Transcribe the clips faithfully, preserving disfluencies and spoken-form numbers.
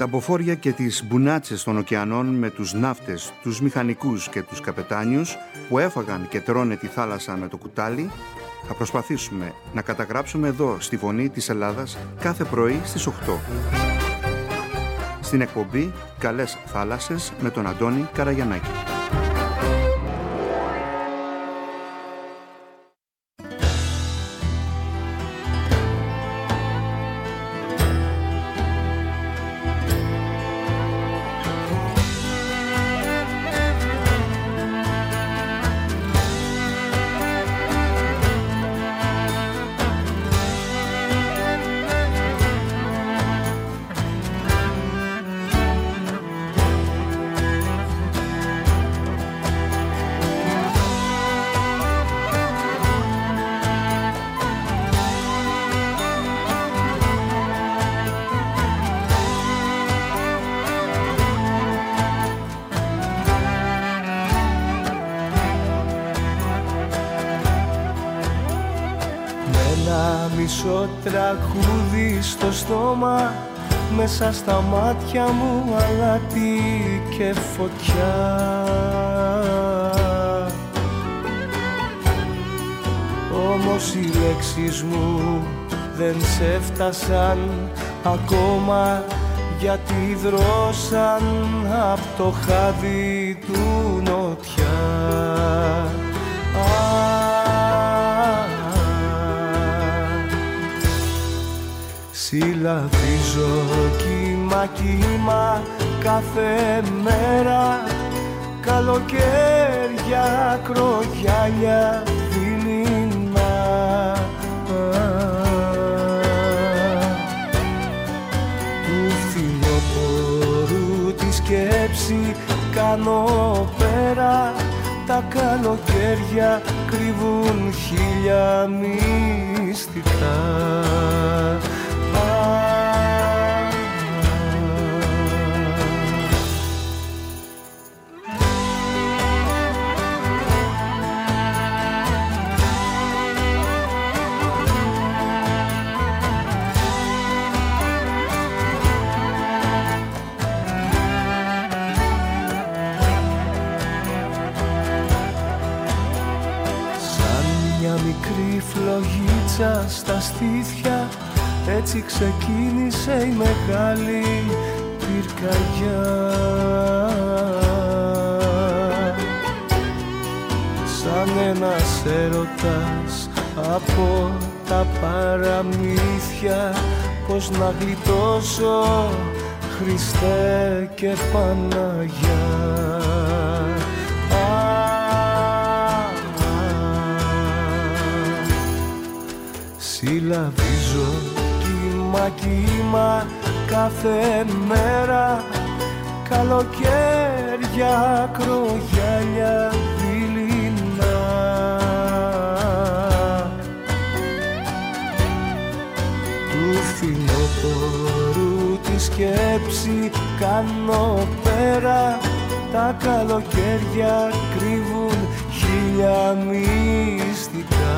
τα μποφόρια και τις μπουνάτσες των ωκεανών με τους ναύτες, τους μηχανικούς και τους καπετάνιους που έφαγαν και τρώνε τη θάλασσα με το κουτάλι, θα προσπαθήσουμε να καταγράψουμε εδώ στη Φωνή της Ελλάδας κάθε πρωί στις οκτώ. Στην εκπομπή «Καλές θάλασσες» με τον Αντώνη Καραγιαννάκη. Μισό τραγούδι στο στόμα, μέσα στα μάτια μου αλάτι και φωτιά. Όμως οι λέξεις μου δεν σε φτάσαν ακόμα, γιατί δρόσαν απ' το χάδι του νοτιά. Συλλαβίζω κύμα κύμα κάθε μέρα, καλοκαίρια, ακρογιάλια, δειλινά. Του φθινοπόρου τη σκέψη κάνω πέρα, τα καλοκαίρια κρύβουν χίλια μυστικά. Φλογίτσα στα στήθια, έτσι ξεκίνησε η μεγάλη πυρκαγιά. Σαν ένας έρωτας από τα παραμύθια, πώς να γλιτώσω, Χριστέ και Παναγιά. Συλλαβίζω κύμα κύμα κάθε μέρα, καλοκαίρια, ακρογιάλια, δειλινά. Του φθινοπόρου τη σκέψη κάνω πέρα, τα καλοκαίρια κρύβουν χίλια μυστικά.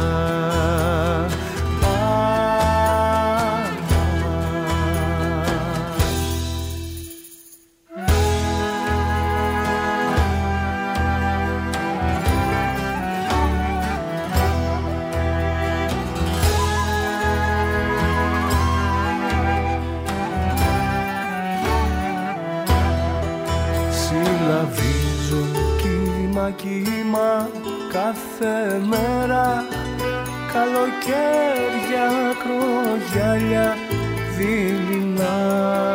Συλλαβίζω κύμα κύμα κάθε μέρα, καλοκαίρια, ακρογιάλια, δειλινά.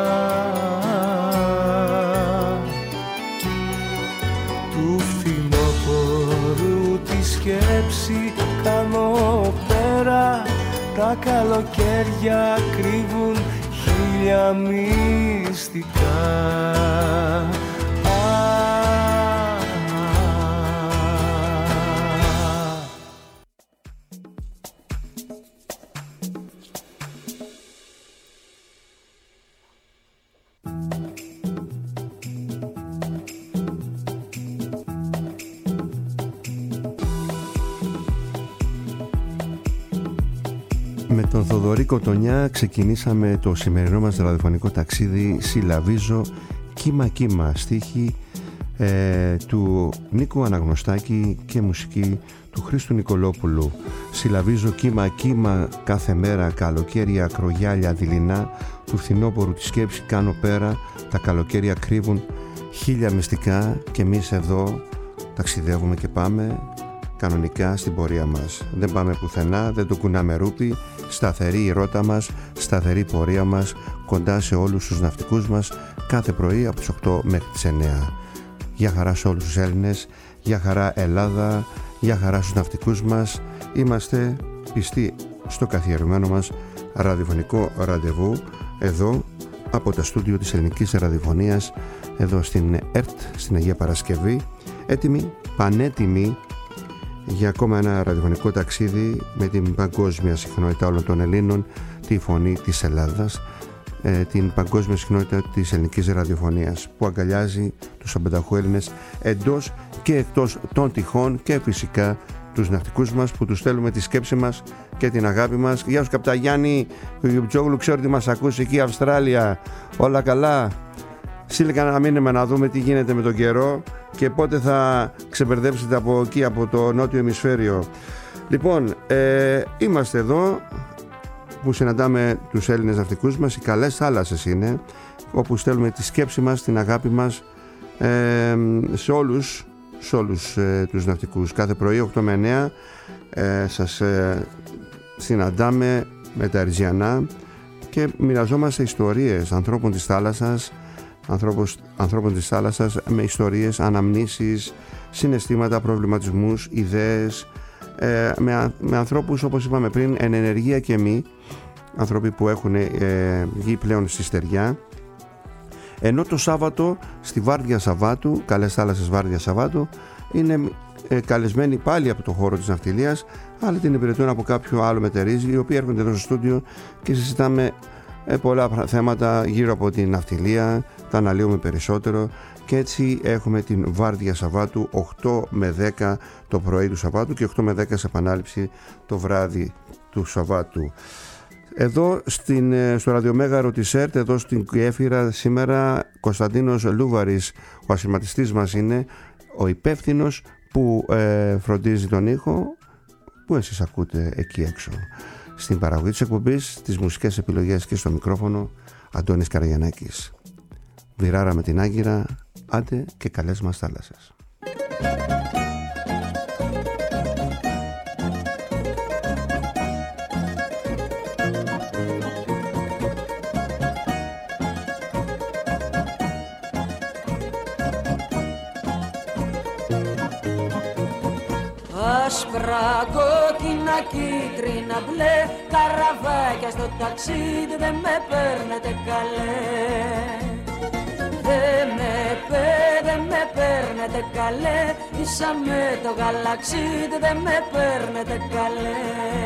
Του φθινοπόρου τη σκέψη κάνω πέρα, τα καλοκαίρια κρύβουν χίλια μυστικά. Με τον Θοδωρή Κοτονιά ξεκινήσαμε το σημερινό μας ραδιοφωνικό ταξίδι «Συλλαβίζω κύμα κύμα», στίχη ε, του Νίκου Αναγνωστάκη και μουσική του Χρήστου Νικολόπουλου. Συλλαβίζω κύμα κύμα κάθε μέρα, καλοκαίρια ακρογιάλια δειλινά, του φθινόπορου τη σκέψη κάνω πέρα, τα καλοκαίρια κρύβουν χίλια μυστικά και εμείς εδώ ταξιδεύουμε και πάμε κανονικά στην πορεία μας. Δεν πάμε πουθενά, δεν το κουνάμε ρούπι, σταθερή η ρότα μας, σταθερή πορεία μας, κοντά σε όλους τους ναυτικούς μας, κάθε πρωί από τις οκτώ μέχρι τις εννέα. Γεια χαρά σε όλους τους Έλληνες, γεια χαρά Ελλάδα, γεια χαρά στους ναυτικούς μας. Είμαστε πιστοί στο καθιερωμένο μας ραδιοφωνικό ραντεβού, εδώ από τα στούντιο της Ελληνικής Ραδιοφωνίας, εδώ στην ΕΡΤ, στην Αγία Παρασκευή, έτοιμοι, πανέτοιμοι για ακόμα ένα ραδιοφωνικό ταξίδι με την παγκόσμια συχνότητα όλων των Ελλήνων, τη φωνή της Ελλάδας, ε, την παγκόσμια συχνότητα της ελληνικής ραδιοφωνίας που αγκαλιάζει τους αμπενταχού Έλληνες εντός και εκτός των τυχών και φυσικά τους ναυτικούς μας που τους στέλνουμε τη σκέψη μας και την αγάπη μας. Γεια σου Καπταγιάννη Γιουτζόγλου, ξέρω ότι μας ακούσει εκεί Αυστράλια, όλα καλά? Στείλε ένα μήνυμα να δούμε τι γίνεται με τον καιρό και πότε θα ξεμπερδέψετε από εκεί, από το νότιο ημισφαίριο. Λοιπόν, ε, είμαστε εδώ που συναντάμε τους Έλληνες ναυτικούς μας. Οι καλές θάλασσες είναι όπου στέλνουμε τη σκέψη μας, την αγάπη μας ε, σε όλους, σε όλους ε, τους ναυτικούς. Κάθε πρωί οκτώ με εννέα ε, σας ε, συναντάμε με τα Ερζιανά και μοιραζόμαστε ιστορίες ανθρώπων της θάλασσας, ανθρώπους, ανθρώπων της θάλασσας με ιστορίες, αναμνήσεις, συναισθήματα, προβληματισμούς, ιδέες, ε, με, με ανθρώπους όπως είπαμε πριν εν ενεργεία και μη, άνθρωποι που έχουν ε, βγει πλέον στη στεριά. Ενώ το Σάββατο στη Βάρδια Σαββάτου, καλές θάλασσες Βάρδια Σαββάτου, είναι ε, καλεσμένοι πάλι από το χώρο της ναυτιλίας, αλλά την υπηρετούν από κάποιο άλλο μετερίζει, οι οποίοι έρχονται εδώ στο στούντιο και συζητάμε ε, πολλά θέματα γύρω από την ναυτιλία, τα αναλύουμε περισσότερο και έτσι έχουμε την Βάρδια Σαββάτου οκτώ με δέκα το πρωί του Σαββάτου και οκτώ με δέκα σε επανάληψη το βράδυ του Σαββάτου. Εδώ στην, στο ραδιομέγαρο της ΕΡΤ, εδώ στην Γέφυρα σήμερα, Κωνσταντίνος Λούβαρης, ο ασυρματιστής μας είναι, ο υπεύθυνος που ε, φροντίζει τον ήχο που εσείς ακούτε εκεί έξω. Στην παραγωγή της εκπομπής, τις μουσικές επιλογές και στο μικρόφωνο, Αντώνης Καραγιαννάκης. Βιράρα με την Άγκυρα, άντε και καλές μας θάλασσες. Άσπρα, κόκκινα, κίτρινα, μπλε, καραβάκια στο ταξίδι δεν με παίρνετε καλέ. Δεν με πέ, δεν με παίρνετε καλέ, ίσα με το γαλαξίδι δεν με παίρνετε καλέ.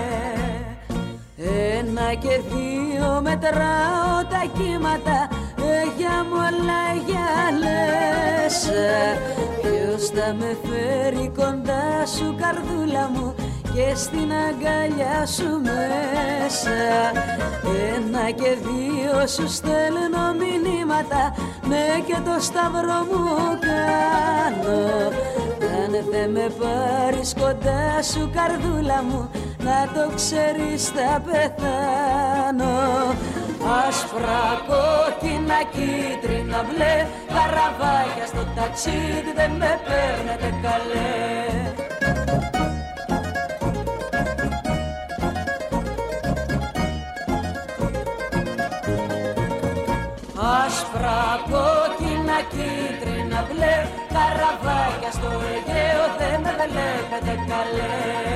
Ένα και δύο μετράω τα κύματα, για μου όλα για λες. Ποιος θα με φέρει κοντά σου καρδούλα μου και στην αγκαλιά σου μέσα? Ένα και δύο σου στέλνω μηνύματα, ναι και το σταυρό μου κάνω. Αν δεν με πάρεις κοντά σου καρδούλα μου, να το ξέρεις θα πεθάνω. Άσπρα, κόκκινα, κίτρινα, μπλε, καραβάκια στο ταξίδι δεν με παίρνετε καλέ. Άσπρα, κόκκινα, κίτρινα, μπλε, καραβάκια στο Αιγαίο δεν με βλέπετε καλέ.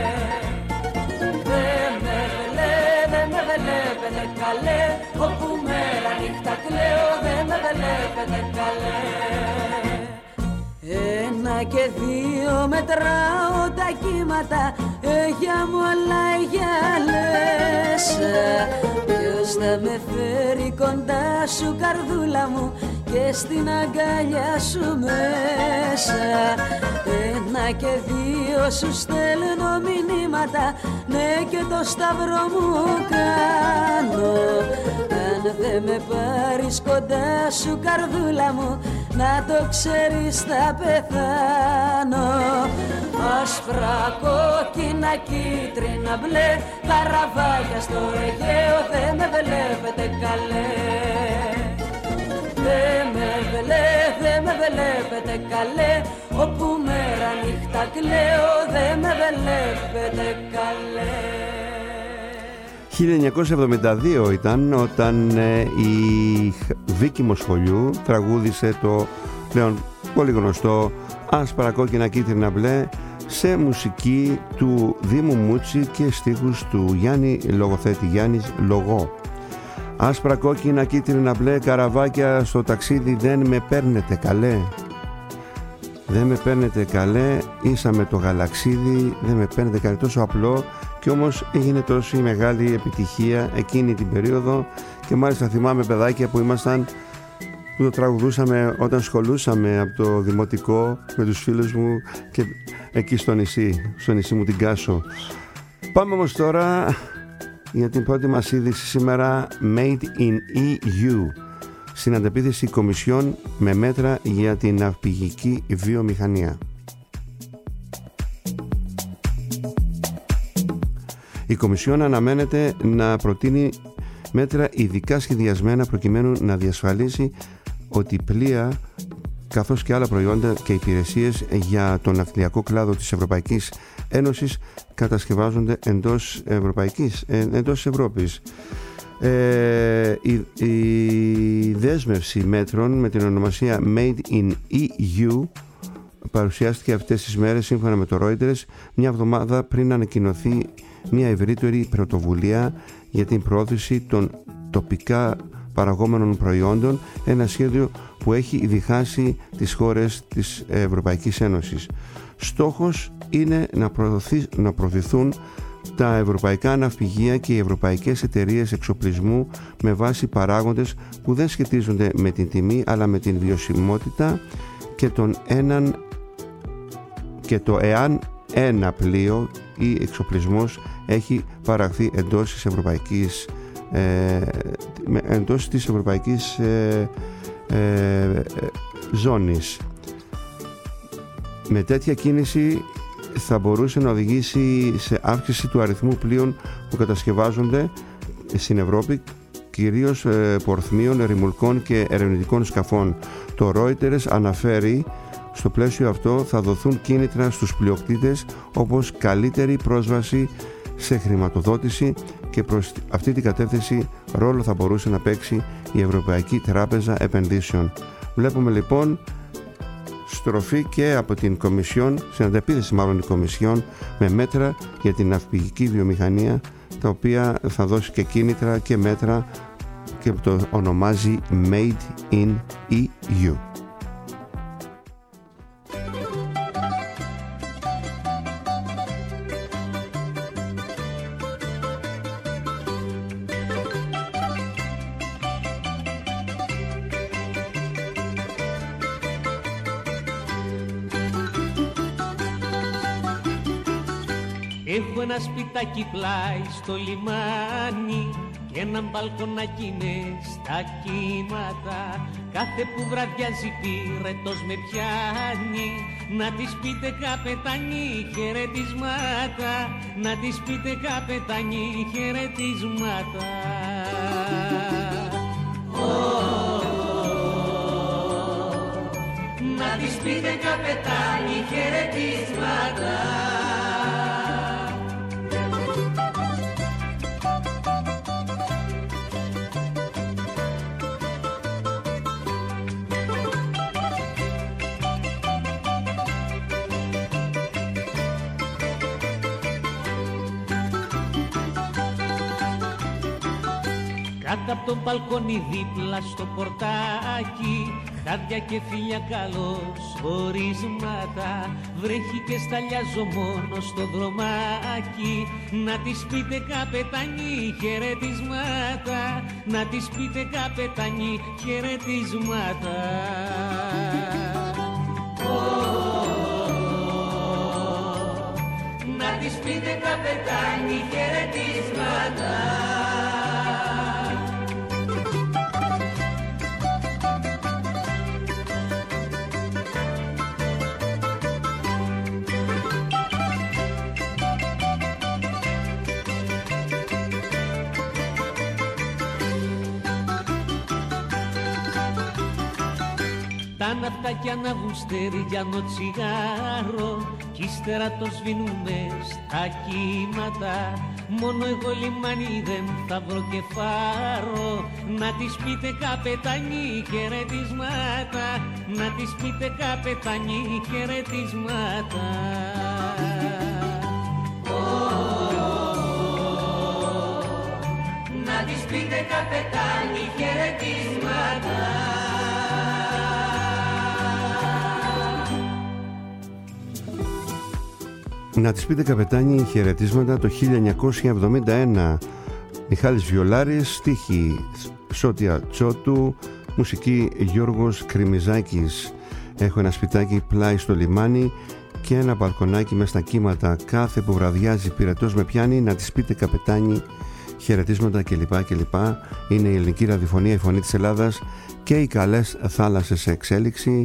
Δεν με βλέ, δεν με βλέπετε καλέ, όπου μέρα νύχτα κλαίω δεν με βλέπετε καλέ. Ένα και δύο μετράω τα κύματα, ε, για μου όλα για λες. Ποιος θα με φέρει κοντά σου καρδούλα μου και στην αγκαλιά σου μέσα. Ένα και δύο σου στέλνω μηνύματα, ναι και το σταυρό μου κάνω. Αν δεν με πάρεις κοντά σου καρδούλα μου, να το ξέρεις θα πεθάνω. Άσπρα, κόκκινα, κίτρινα, μπλε, καραβάκια στο Αιγαίο, δεν με βλέπετε καλέ. Δεν με βλέ, δεν με βλέπετε καλέ, όπου μέρα νύχτα κλαίω, δεν με βλέπετε καλέ. χίλια εννιακόσια εβδομήντα δύο ήταν όταν ε, η Βίκη Μοσχολιού τραγούδισε το πλέον πολύ γνωστό Άσπρα, κόκκινα, κίτρινα, μπλε σε μουσική του Δήμου Μούτσι και στίχους του Γιάννη Λογοθέτη, Γιάννης Λογό. Άσπρα, κόκκινα, κίτρινα, μπλε, καραβάκια στο ταξίδι, δεν με παίρνετε καλέ. Δεν με παίρνετε καλέ, ίσα με το γαλαξίδι, δεν με παίρνετε καλέ. Τόσο απλό και όμως έγινε τόσο μεγάλη επιτυχία εκείνη την περίοδο και μάλιστα θυμάμαι παιδάκια που ήμασταν, που το τραγουδούσαμε όταν σχολούσαμε από το δημοτικό με τους φίλους μου και εκεί στο νησί, στο νησί μου την Κάσο. Πάμε όμως τώρα για την πρώτη μας είδηση σήμερα, Made in ι γιου. Στην αντεπίθεση Κομισιόν με μέτρα για την ναυπηγική βιομηχανία. Η Κομισιόν αναμένεται να προτείνει μέτρα ειδικά σχεδιασμένα προκειμένου να διασφαλίσει ότι πλοία καθώς και άλλα προϊόντα και υπηρεσίες για τον ναυτιλιακό κλάδο της Ευρωπαϊκής Ένωσης κατασκευάζονται εντός Ευρωπαϊκής, εντός Ευρώπης. Ε, η, η δέσμευση μέτρων με την ονομασία Made in ι γιου παρουσιάστηκε αυτές τις μέρες σύμφωνα με το Reuters, μια εβδομάδα πριν ανακοινωθεί μια ευρύτερη πρωτοβουλία για την προώθηση των τοπικά παραγόμενων προϊόντων, ένα σχέδιο που έχει διχάσει τις χώρες της Ευρωπαϊκής Ένωσης. Στόχος είναι να, προωθεί, να προωθηθούν τα ευρωπαϊκά ναυπηγεία και οι ευρωπαϊκές εταιρείες εξοπλισμού με βάση παράγοντες που δεν σχετίζονται με την τιμή αλλά με την βιωσιμότητα και, τον έναν, και το εάν ένα πλοίο ή εξοπλισμός έχει παραχθεί εντός της ευρωπαϊκής, ε, εντός της ευρωπαϊκής ε, ε, ζώνης. Με τέτοια κίνηση θα μπορούσε να οδηγήσει σε αύξηση του αριθμού πλοίων που κατασκευάζονται στην Ευρώπη, κυρίως ε, πορθμίων, ρημουλκών και ερευνητικών σκαφών. Το Reuters αναφέρει στο πλαίσιο αυτό θα δοθούν κίνητρα στους πλειοκτήτες όπως καλύτερη πρόσβαση σε χρηματοδότηση και προς αυτή την κατεύθυνση ρόλο θα μπορούσε να παίξει η Ευρωπαϊκή Τράπεζα Επενδύσεων. Βλέπουμε λοιπόν στροφή και από την Κομισιόν, σε αντεπίθεση μάλλον η Κομισιόν, με μέτρα για την ναυπηγική βιομηχανία, τα οποία θα δώσει και κίνητρα και μέτρα και το ονομάζει Made in ι γιου. Έχω ένα σπιτάκι πλάι στο λιμάνι και ένα μπαλκονάκι με στα κύματα. Κάθε που βραδιάζει πυρετός με πιάνει, να της πείτε καπετάνι χαιρετισμάτα, να της πείτε καπετάνι χαιρετισμάτα. Να της πείτε καπετάνι χαιρετισμάτα. Κάτω από το μπαλκόνι δίπλα στο πορτάκι, χάδια και φίλια καλώς χωρίσματα. Βρέχει και σταλιάζω μόνο στο δρομάκι, να της πείτε καπετάνι χαιρετισμάτα, να της πείτε καπετάνι χαιρετίσματα. Να της πείτε καπετάνι χαιρετίσματα. Τα ναυτάκια ανάβουν στεριάνο τσιγάρο κι ύστερα το σβήνουνε στα κύματα. Μόνο εγώ λιμάνι δεν θα βρω και φάρο, να της πείτε καπετάνι χαιρετίσματα. Να της πείτε καπετάνι χαιρετίσματα. Να της πείτε καπετάνι χαιρετίσματα. Να της πείτε καπετάνι χαιρετίσματα το χίλια εννιακόσια εβδομήντα ένα. Μιχάλης Βιολάρης, στίχη Σώτια Τσότου, μουσική Γιώργος Κρυμιζάκης. Έχω ένα σπιτάκι πλάι στο λιμάνι και ένα μπαλκονάκι μες στα κύματα. Κάθε που βραδιάζει πυρετός με πιάνει, να της πείτε καπετάνι χαιρετίσματα κλπ. κλπ. Είναι η ελληνική ραδιοφωνία, η φωνή της Ελλάδας και οι καλές θάλασσες σε εξέλιξη.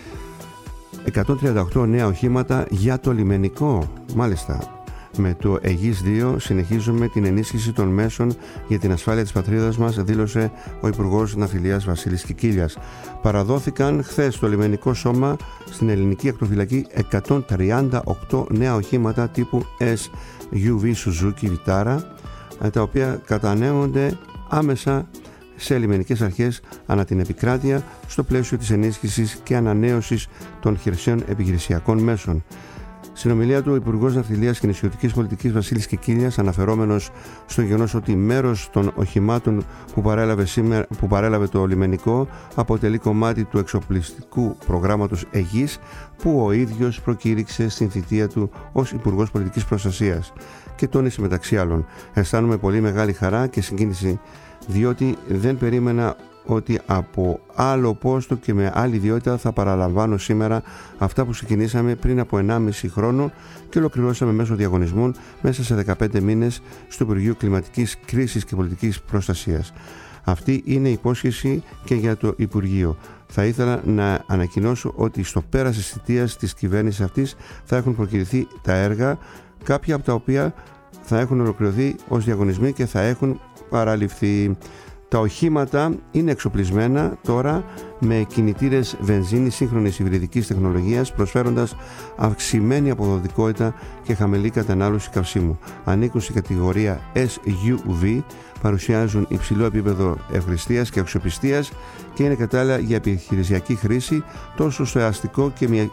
εκατόν τριάντα οκτώ νέα οχήματα για το λιμενικό. Μάλιστα, με το Αιγής δύο συνεχίζουμε την ενίσχυση των μέσων για την ασφάλεια της πατρίδας μας, δήλωσε ο Υπουργός Ναυτιλίας Βασίλης Κικίλιας. Παραδόθηκαν χθες στο λιμενικό σώμα στην ελληνική ακτοφυλακή εκατόν τριάντα οκτώ νέα οχήματα τύπου ες γιου βι Suzuki Vitara, τα οποία κατανέμονται άμεσα σε λιμενικές αρχές ανά την επικράτεια στο πλαίσιο της ενίσχυσης και ανανέωσης των χερσαίων επιχειρησιακών μέσων. Στην ομιλία του, ο Υπουργός Ναυτιλίας και Νησιωτικής Πολιτικής Βασίλης Κικίλιας, αναφερόμενος στο γεγονός ότι μέρος των οχημάτων που παρέλαβε, σήμερα, που παρέλαβε το λιμενικό αποτελεί κομμάτι του εξοπλιστικού προγράμματος Αιγής, που ο ίδιος προκήρυξε στην θητεία του ως Υπουργός Πολιτικής Προστασίας, και τόνισε μεταξύ άλλων: αισθάνομαι πολύ μεγάλη χαρά και συγκίνηση, διότι δεν περίμενα ότι από άλλο πόστο και με άλλη ιδιότητα θα παραλαμβάνω σήμερα αυτά που ξεκινήσαμε πριν από ενάμιση χρόνο και ολοκληρώσαμε μέσω διαγωνισμών μέσα σε δεκαπέντε μήνες στο Υπουργείο Κλιματικής Κρίσης και Πολιτικής Προστασίας. Αυτή είναι η υπόσχεση και για το Υπουργείο. Θα ήθελα να ανακοινώσω ότι στο πέρας της θητείας της κυβέρνησης αυτής θα έχουν προκηρυθεί τα έργα, κάποια από τα οποία θα έχουν ολοκληρωθεί ως διαγωνισμοί και θα έχουν παραληφθεί. Τα οχήματα είναι εξοπλισμένα τώρα με κινητήρες βενζίνης σύγχρονης υβριδικής τεχνολογίας, προσφέροντας αυξημένη αποδοτικότητα και χαμηλή κατανάλωση καυσίμου. Ανήκουν στην κατηγορία ες γιου βι, παρουσιάζουν υψηλό επίπεδο ευρυστίας και αξιοπιστίας και είναι κατάλληλα για επιχειρησιακή χρήση τόσο στο αστικό και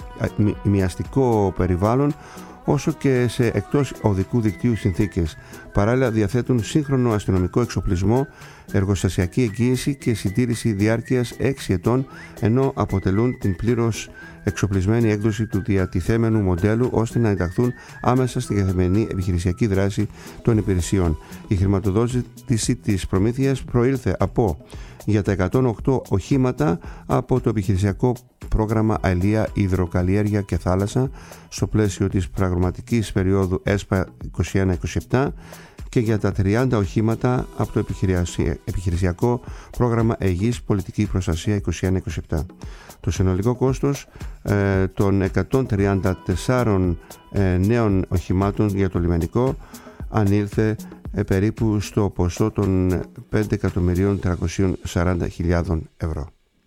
μοιαστικό περιβάλλον, όσο και σε εκτός οδικού δικτύου συνθήκες. Παράλληλα διαθέτουν σύγχρονο αστυνομικό εξοπλισμό, εργοστασιακή εγγύηση και συντήρηση διάρκειας έξι ετών, ενώ αποτελούν την πλήρως εξοπλισμένη έκδοση του διατιθέμενου μοντέλου, ώστε να ενταχθούν άμεσα στην καθημερινή επιχειρησιακή δράση των υπηρεσιών. Η χρηματοδότηση της προμήθειας προήλθε από για τα εκατόν οκτώ οχήματα από το επιχειρησιακό πρόγραμμα Αλία, Υδροκαλλιέργεια και Θάλασσα στο πλαίσιο της προγραμματικής περίοδου ΕΣΠΑ είκοσι ένα είκοσι επτά και για τα τριάντα οχήματα από το επιχειρησιακό πρόγραμμα Αιγής Πολιτική Προστασία είκοσι ένα είκοσι επτά. Το συνολικό κόστος ε, των εκατόν τριάντα τεσσάρων ε, νέων οχημάτων για το λιμενικό ανήλθε ε, περίπου στο ποσό των πέντε εκατομμυρίων τριακόσιες σαράντα χιλιάδες ευρώ.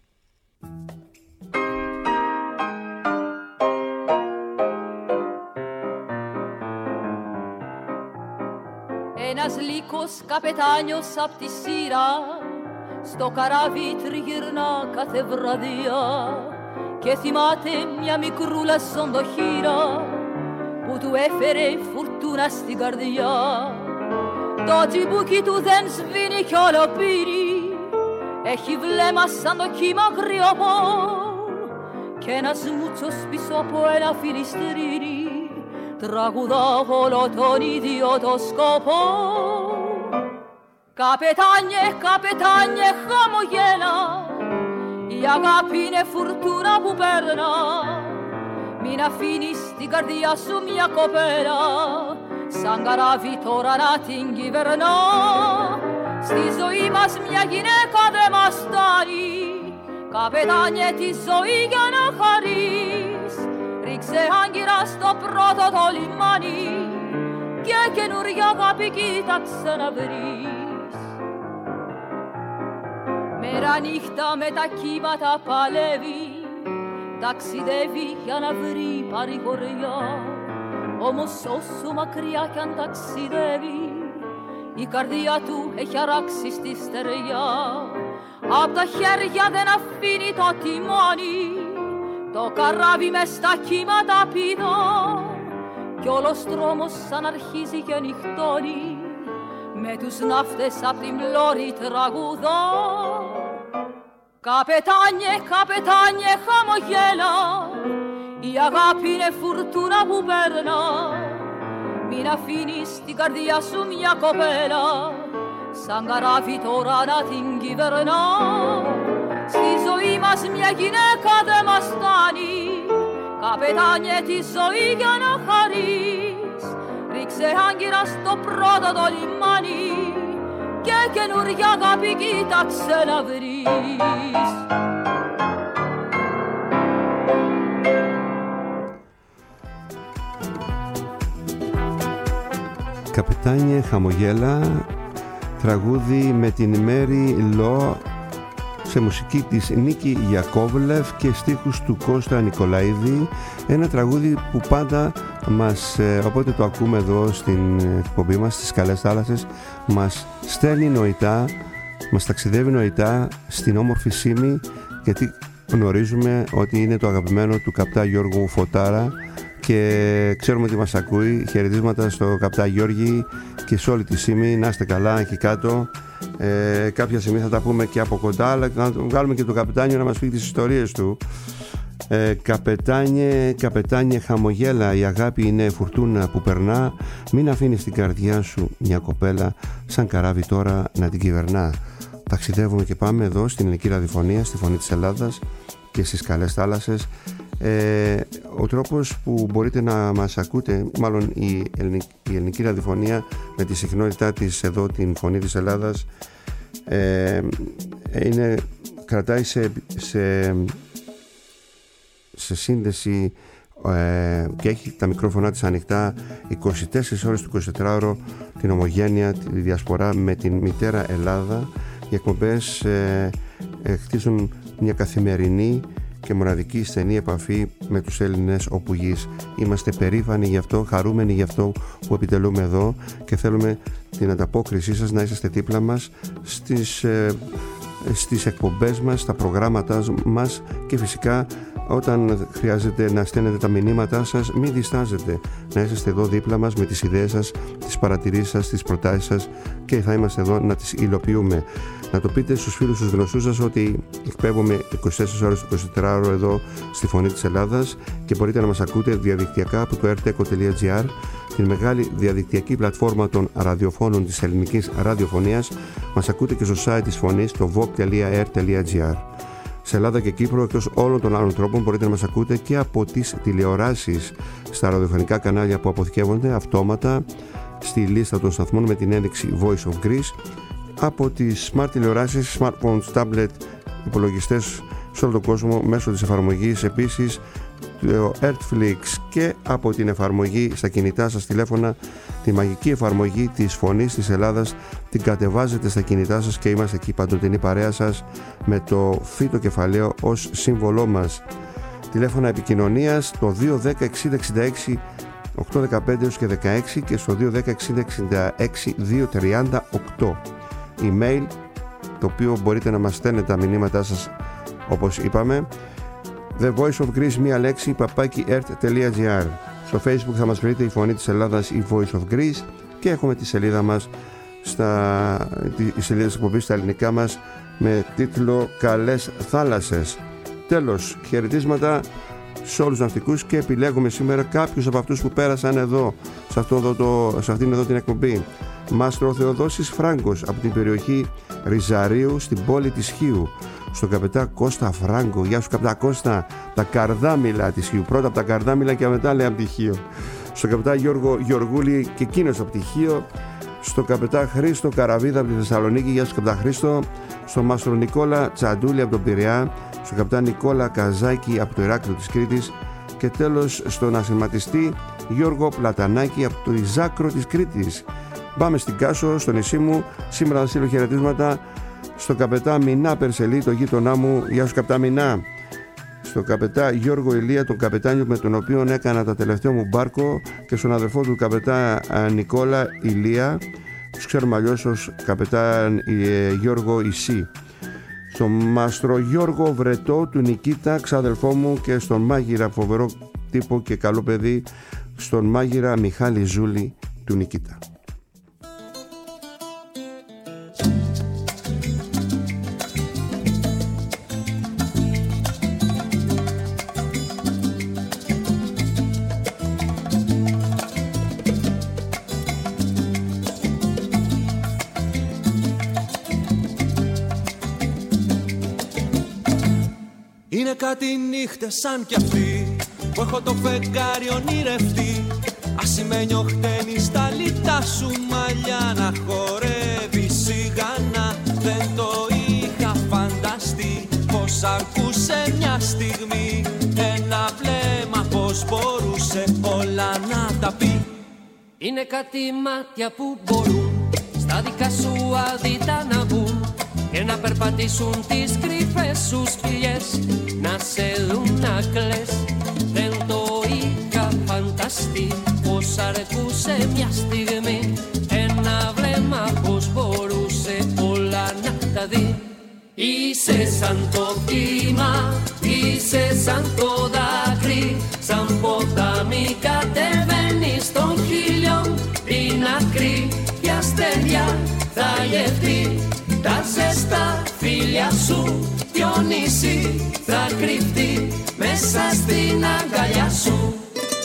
Ένας λύκος καπετάνιος απ' τη σειρά στο καράβι τριγυρνά κάθε βραδιά και θυμάται μια μικρούλα σοντοχύρα που του έφερε φουρτούνα στην καρδιά. Το τζιμπούκι του δεν σβήνει κι όλο πύρι, έχει βλέμμα σαν το κύμα γριοπό και ένας μούτσος πίσω από ένα φιλιστρίνι τραγουδά όλο τον ίδιο το σκοπό. Καπετάνιε, καπετάνιε, χαμογέλα, η αγάπη είναι φουρτούνα που περνά. Μην αφήνεις στην καρδιά σου μια κοπέλα, σαν καράβι τώρα να την κυβερνά. Στη ζωή μας μια γυναίκα δεν μας φτάνει, καπετάνιε τη ζωή για να χαρείς. Ρίξε άγκυρα στο πρώτο το λιμάνι και καινούρια αγάπη κοίταξε να βρεις. Μέρα νύχτα με τα κύματα παλεύει, ταξιδεύει για να βρει παρηγοριά. Όμως όσο μακριά κι αν ταξιδεύει, η καρδιά του έχει αράξει στη στεριά. Απ' τα χέρια δεν αφήνει το τιμόνι, το καράβι μες στα κύματα πηδά. Κι όλος δρόμος σαν αρχίζει και νυχτώνει, με τους ναύτες απ' την πλώρη τραγουδά. Καπετάνιε, καπετάνιε, χαμογέλα, η αγάπη είναι φουρτούνα που περνά. Μην αφήνεις στην καρδιά σου μια κοπέλα, σαν καράβι τώρα να την κυβερνά. Στη ζωή μας μια γυναίκα δεν μας φτάνει, καπετάνιε τη ζωή για να χαρείς. Ρίξε άγκυρα στο πρώτο το λιμάνι και καινούρια αγάπη κοίταξε να βρεις. Καπετάνιε, χαμογέλα, τραγούδι με την Μέρι Λό, σε μουσική της Νίκη Γιακόβλεφ και στίχους του Κώστα Νικολαίδη. Ένα τραγούδι που πάντα μας, όποτε το ακούμε εδώ στην εκπομπή μας, στις Καλές Θάλασσες, μας στέλνει νοητά, μας ταξιδεύει νοητά στην όμορφη Σύμη, γιατί γνωρίζουμε ότι είναι το αγαπημένο του καπτά Γιώργου Φωτάρα και ξέρουμε ότι μας ακούει. Χαιρετίσματα στο καπτά Γιώργη και σε όλη τη Σύμη. Να είστε καλά εκεί κάτω. Ε, κάποια στιγμή θα τα πούμε και από κοντά, αλλά να βγάλουμε και το καπετάνιο να μας πει τις ιστορίες του. ε, καπετάνιε, καπετάνιε, χαμογέλα, η αγάπη είναι φουρτούνα που περνά. Μην αφήνεις στην καρδιά σου μια κοπέλα, σαν καράβι τώρα να την κυβερνά. Ταξιδεύουμε και πάμε εδώ στην ελληνική ραδιοφωνία, στη Φωνή της Ελλάδας και στις Καλές Θάλασσες. Ε, ο τρόπος που μπορείτε να μας ακούτε, μάλλον η ελληνική, η ελληνική ραδιοφωνία με τη συχνότητά της εδώ, την Φωνή της Ελλάδας, ε, είναι, κρατάει σε, σε, σε σύνδεση ε, και έχει τα μικρόφωνα της ανοιχτά είκοσι τέσσερις ώρες του εικοσιτετράωρο, την ομογένεια, τη διασπορά με την μητέρα Ελλάδα. Οι εκπομπές ε, ε, χτίζουν μια καθημερινή και μοναδική στενή επαφή με τους Έλληνες όπου γης. Είμαστε περήφανοι γι' αυτό, χαρούμενοι γι' αυτό που επιτελούμε εδώ και θέλουμε την ανταπόκρισή σας να είσαστε δίπλα μας στις, ε, στις εκπομπές μας, στα προγράμματα μας και φυσικά όταν χρειάζεται να στέλνετε τα μηνύματά σας, μην διστάζετε να είσαστε εδώ δίπλα μας με τις ιδέες σας, τις παρατηρήσεις σας, τις προτάσεις σας και θα είμαστε εδώ να τις υλοποιούμε. Να το πείτε στους φίλους τους γνωστούς σας ότι εκπέμπουμε είκοσι τέσσερις ώρες το εικοσιτετράωρο εδώ στη Φωνή της Ελλάδας και μπορείτε να μας ακούτε διαδικτυακά από το erteco τελεία gr, την μεγάλη διαδικτυακή πλατφόρμα των ραδιοφώνων της ελληνικής ραδιοφωνίας. Μας ακούτε και στο site της Φωνής, στο vogue τελεία air τελεία gr. Σε Ελλάδα και Κύπρο, εκτός όλων των άλλων τρόπων, μπορείτε να μας ακούτε και από τις τηλεοράσεις στα ραδιοφωνικά κανάλια που αποθηκεύονται αυτόματα στη λίστα των σταθμών με την ένδειξη Voice of Greece, από τις smart τηλεοράσεις, smartphones, tablet, υπολογιστές σε όλο τον κόσμο μέσω της εφαρμογής, επίσης το Earthflix, και από την εφαρμογή στα κινητά σας τηλέφωνα, τη μαγική εφαρμογή της Φωνής της Ελλάδας. Την κατεβάζετε στα κινητά σας και είμαστε εκεί παντοτινή παρέα σας με το φύτο κεφαλαίο ως σύμβολό μας. Τηλέφωνα επικοινωνίας το δύο δέκα εξήντα εξήντα έξι οκτακόσια δεκαπέντε έως και δεκαέξι και στο δύο δέκα εξήντα εξήντα έξι δύο τριάντα οκτώ. Email, το οποίο μπορείτε να μας στέλνετε τα μηνύματά σας όπως είπαμε, The Voice of Greece, μία λέξη, παπάκι ert τελεία gr. Στο Facebook θα μας βρείτε η Φωνή της Ελλάδας, η Voice of Greece, και έχουμε τη σελίδα μας, στα, τη σελίδα της εκπομπής στα ελληνικά μας με τίτλο Καλές Θάλασσες. Τέλος, χαιρετίσματα σε όλους τους ναυτικούς και επιλέγουμε σήμερα κάποιους από αυτούς που πέρασαν εδώ, σε, αυτό εδώ το, σε αυτήν εδώ την εκπομπή. Μάστρο Θεοδόσης Φράγκος από την περιοχή Ριζαρίου στην πόλη της Χίου. Στον καπετά Κώστα Φράγκο, γεια σου καπετά Κώστα, τα καρδάμιλα της Χίου. Πρώτα από τα καρδάμιλα και μετά λέει από τη Χίο. Στον καπετά Γιώργο Γεωργούλη και εκείνος από τη Χίο. Στο καπετά Χρήστο Καραβίδα από τη Θεσσαλονίκη, γεια σου καπετά Χρήστο. Στον Μάστρο Νικόλα Τσαντούλη από τον Πειραιά. Στον καπετά Νικόλα Καζάκη από το Ηράκλειο της Κρήτης. Και τέλος στον ασηματιστή Γιώργο Πλατανάκη από το Ιζάκρο της Κρήτης. Πάμε στην Κάσο, στο νησί μου. Σήμερα θα στείλω χαιρετίσματα στον καπετά Μινά Περσελή, το γείτονά μου. Γεια σου καπετά Μινά. Στον καπετά Γιώργο Ηλία, τον καπετάνιο με τον οποίο έκανα τα τελευταία μου μπάρκο, και στον αδερφό του καπετά Νικόλα Ηλία, τους ξέρουμε αλλιώς ως καπετά Γιώργο Ισή. Στον Μάστρο Γιώργο Βρετό του Νικήτα, ξάδελφό μου, και στον μάγειρα, φοβερό τύπο και καλό παιδί, στον μάγειρα Μιχάλη Ζούλη του Νικήτα. Είναι κάτι νύχτες σαν κι αυτή που έχω το φεγγάρι ονειρευτεί. Ασημένιο χτένι στα λιτά σου μαλλιά να χορεύει σιγανά. Δεν το είχα φανταστεί πως αρκούσε μια στιγμή ένα βλέμμα, πως μπορούσε όλα να τα πει. Είναι κάτι μάτια που μπορούν στα δικά σου αδίτα να μπουν και να περπατήσουν τις κρυφές σου σπηλιές, να σε δουν να κλαις. Δεν το είχα φανταστεί πως αρκούσε μια στιγμή ένα βλέμμα, πως μπορούσε όλα να τα δει. Είσαι σαν το κύμα, είσαι σαν το δάκρυ, σαν ποτάμι κατεβαίνει στον χίλιον την άκρη και αστεριά θα γευτεί. Τα ζεστά φίλια σου κι ο νησί θα κρυφτεί μέσα στην αγκαλιά σου.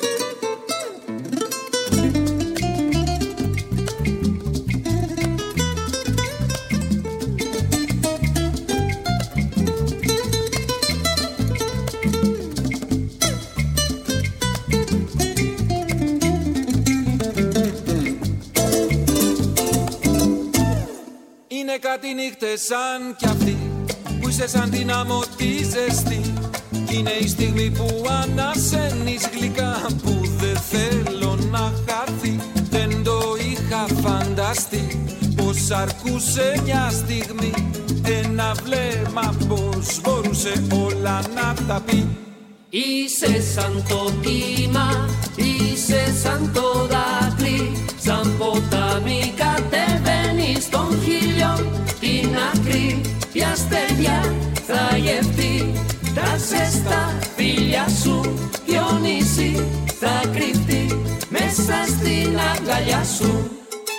Κάτι νύχτες σαν κι αυτή που είσαι σαν την άμμο τη ζεστή. Είναι η στιγμή που ανασένεις γλυκά, που δεν θέλω να χαθεί. Δεν το είχα φανταστεί πως αρκούσε μια στιγμή ένα βλέμμα, πως μπορούσε όλα να τα πει. Είσαι σαν το κύμα, είσαι σαν το δάκρυ, σαν ποτάμι κατεβαίνει στον χίλιον την άκρη, η αστεριά θα γευτεί. Τα ζεστά φίλια σου κι ο νησί θα κρυφτεί μέσα στην αγκαλιά σου.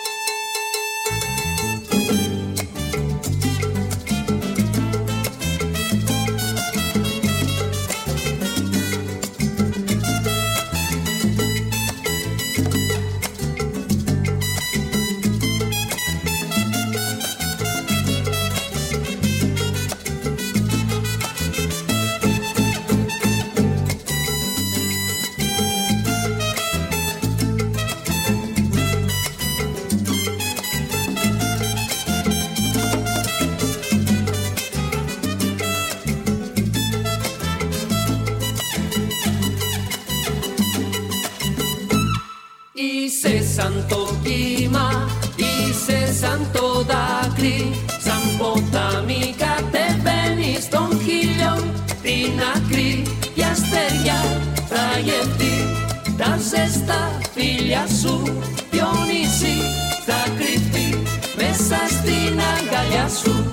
Είσαι σαν το κύμα, είσαι σαν το δάκρυ, σαν ποτάμι κατεβαίνει στον χίλιον την άκρη, η αστεριά θα γευτεί. Τα ζεστά φίλια σου κι ο νησί θα κρυφτεί μέσα στην αγκαλιά σου.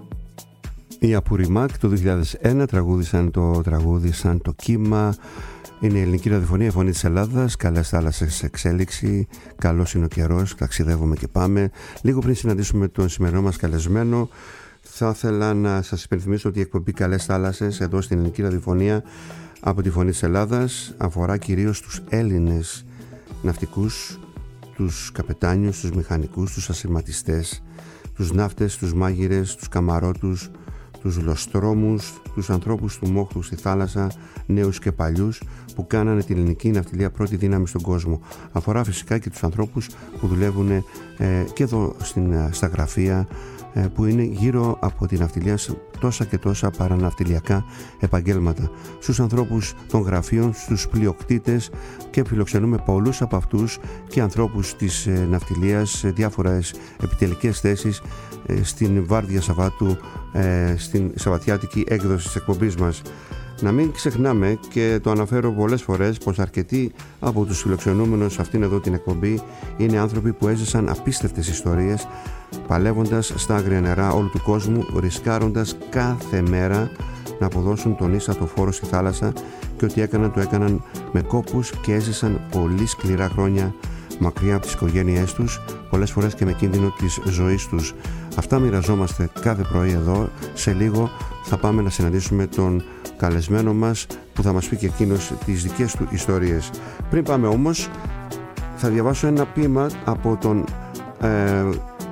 Οι Απουριμάκ το δύο χιλιάδες ένα τραγούδισαν το τραγούδι σαν το κύμα, Είναι η ελληνική ραδιοφωνία, η φωνή της Ελλάδας. Καλές θάλασσες εξέλιξη. Καλός είναι ο καιρός. Ταξιδεύουμε και πάμε. Λίγο πριν συναντήσουμε τον σημερινό μας καλεσμένο, θα ήθελα να σας υπενθυμίσω ότι η εκπομπή Καλές θάλασσες εδώ στην ελληνική ραδιοφωνία από τη φωνή της Ελλάδας αφορά κυρίως τους Έλληνες ναυτικούς, τους καπετάνιους, τους μηχανικούς, τους ασυρματιστές, τους ναύτες, τους μάγειρες, τους καμαρότους, τους λοστρόμους, τους ανθρώπους του μόχθου στη θάλασσα, νέους και παλιούς, που κάνανε την ελληνική ναυτιλία πρώτη δύναμη στον κόσμο. Αφορά φυσικά και τους ανθρώπους που δουλεύουν ε, και εδώ στην, στα γραφεία, ε, που είναι γύρω από την ναυτιλία τόσα και τόσα παραναυτιλιακά επαγγέλματα. Στους ανθρώπους των γραφείων, στους πλειοκτήτες, και φιλοξενούμε πολλούς από αυτούς και ανθρώπους της ε, ναυτιλίας σε διάφορες επιτελικές θέσεις ε, στην Βάρδια Σαββάτου, ε, στην σαββατιάτικη έκδοση της εκπομπής μας. Να μην ξεχνάμε, και το αναφέρω πολλές φορές, πως αρκετοί από τους φιλοξενούμενους σε αυτήν εδώ την εκπομπή είναι άνθρωποι που έζησαν απίστευτες ιστορίες, παλεύοντας στα άγρια νερά όλου του κόσμου, ρισκάροντας κάθε μέρα να αποδώσουν τον ίστατο φόρο στη θάλασσα, και ό,τι έκαναν το έκαναν με κόπους και έζησαν πολύ σκληρά χρόνια μακριά από τις οικογένειές τους, πολλές φορές και με κίνδυνο της ζωής τους. Αυτά μοιραζόμαστε κάθε πρωί εδώ. Σε λίγο θα πάμε να συναντήσουμε τον καλεσμένο μας, που θα μας πει και εκείνος τις δικές του ιστορίες. Πριν πάμε όμως, θα διαβάσω ένα ποίημα από τον ε,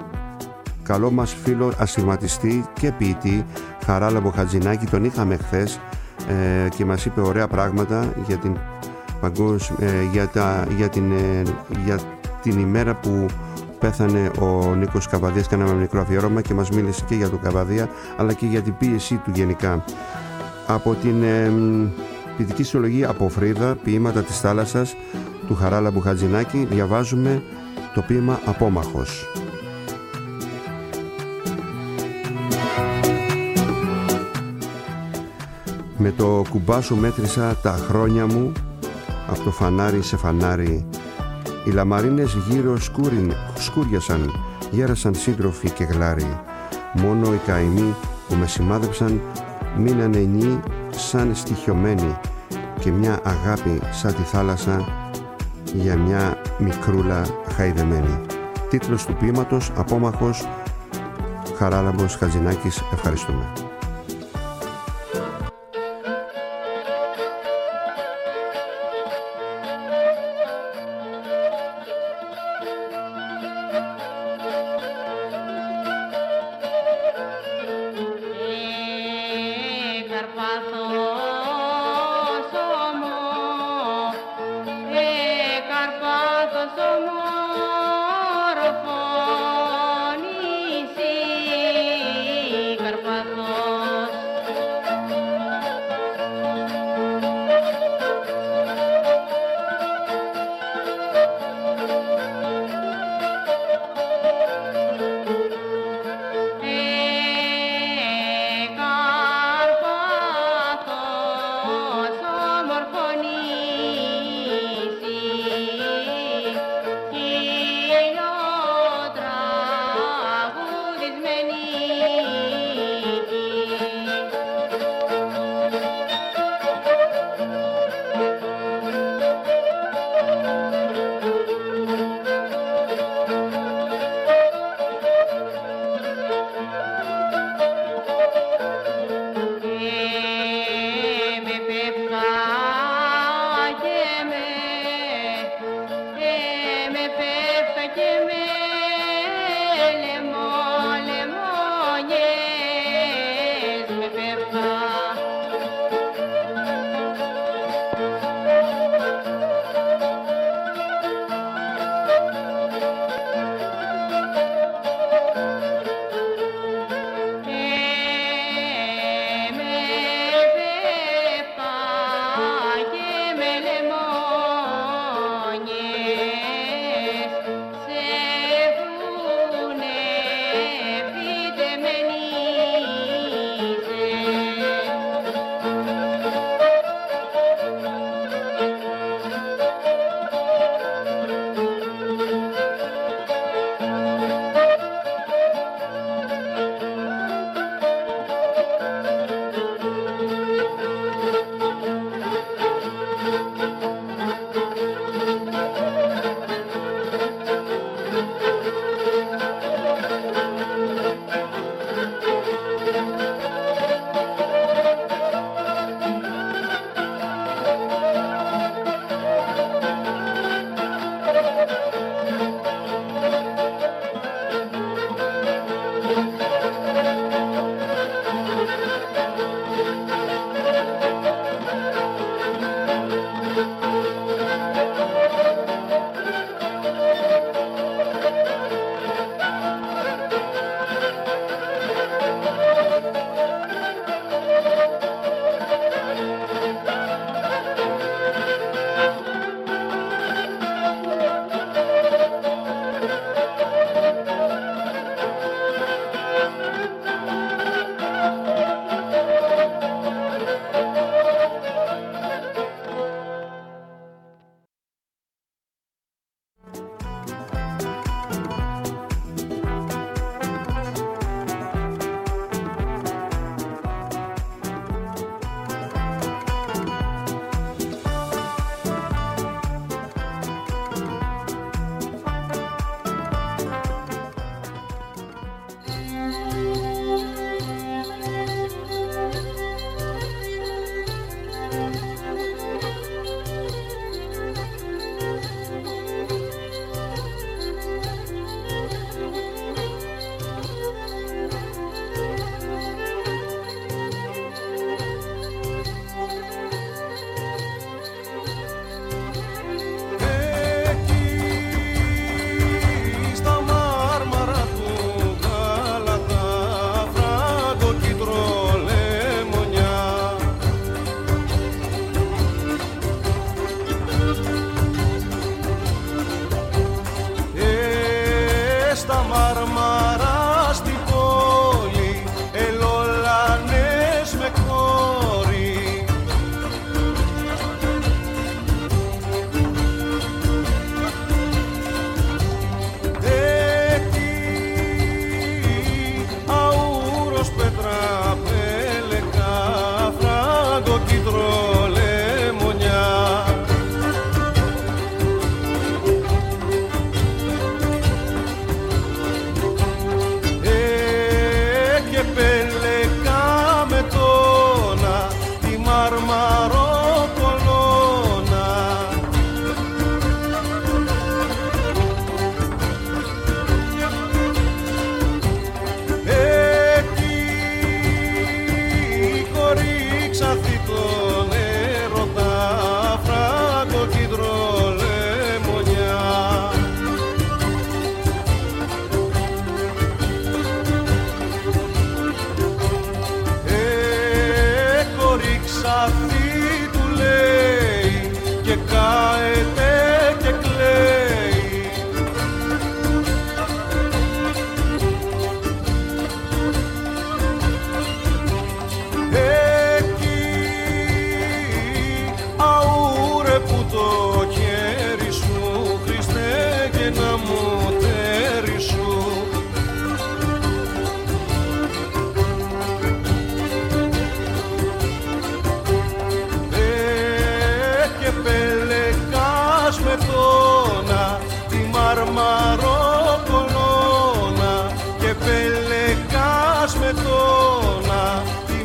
καλό μας φίλο ασυρματιστή και ποιητή Χαράλαμπο Χατζηνάκη. Τον είχαμε χθες ε, και μας είπε ωραία πράγματα για την, παγκόσμ, ε, για τα, για την, ε, για την ημέρα που πέθανε ο Νίκος Καβαδίας. Κάναμε ένα μικρό αφιέρωμα και μας μίλησε και για τον Καβαδία, αλλά και για την πίεσή του γενικά. Από την ε, ποιητική συλλογή από Φρίδα, ποίηματα της θάλασσας, του Χαράλαμπου Χατζηνάκη, διαβάζουμε το ποίημα Απόμαχος. Με το κουμπάσο μέτρησα τα χρόνια μου, από το φανάρι σε φανάρι. Οι λαμαρίνες γύρω σκούριν, σκούριασαν, γέρασαν σύντροφοι και γλάροι. Μόνο οι καημοί που με σημάδεψαν μείνανε νιοί σαν στοιχειωμένοι, και μια αγάπη σαν τη θάλασσα για μια μικρούλα χαϊδεμένη. Τίτλος του ποίηματος Απόμαχος, Χαράλαμπος Χατζηνάκης. Ευχαριστούμε. Καρπάθος κάτι του λέει και καεται και κλαίει. Εκεί αούρε που το χέρι σου, Χριστέ, και να μου τέρι σου. Με τόνα τη μαρμαρό κολόνα και πελεκάς με τόνα τη